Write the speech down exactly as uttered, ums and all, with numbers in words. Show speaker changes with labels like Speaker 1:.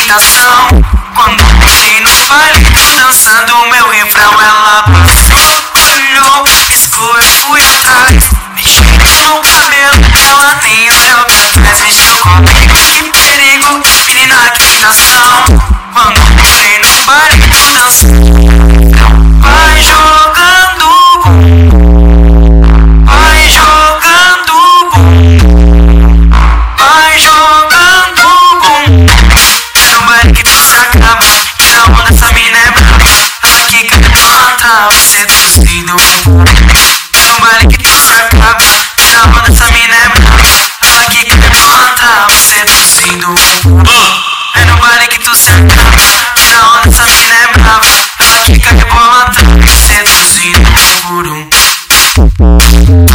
Speaker 1: imaginação. Quando entrei no baile, dançando meu refrão, ela passou, olhou, piscou, eu fui atrás. Mexi no cabelo, ela nem olhou pra trás. Mexeu comigo, que perigo, menina, que tentação. Quando entrei no baile, dançando, vai jogando bum, vai jogando bum, vai jogando bum. É no baile que tu se acaba, tira onda, essa mina é brava. Ela que quer plantar, seduzindo um. É no baile que tu se acaba, tira onda, essa mina é brava. Ela que quer plantar, seduzindo um. É no baile que tu se acaba, tira onda, essa mina é brava. Ela fica rebolando, seduzindo um por um.